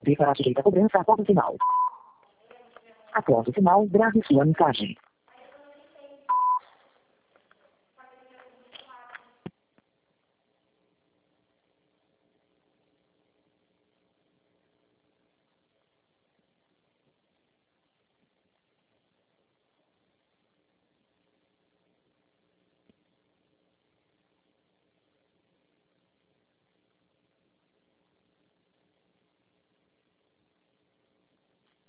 Dê para sujeita a cobrança após o sinal. Após o sinal, grave sua mensagem.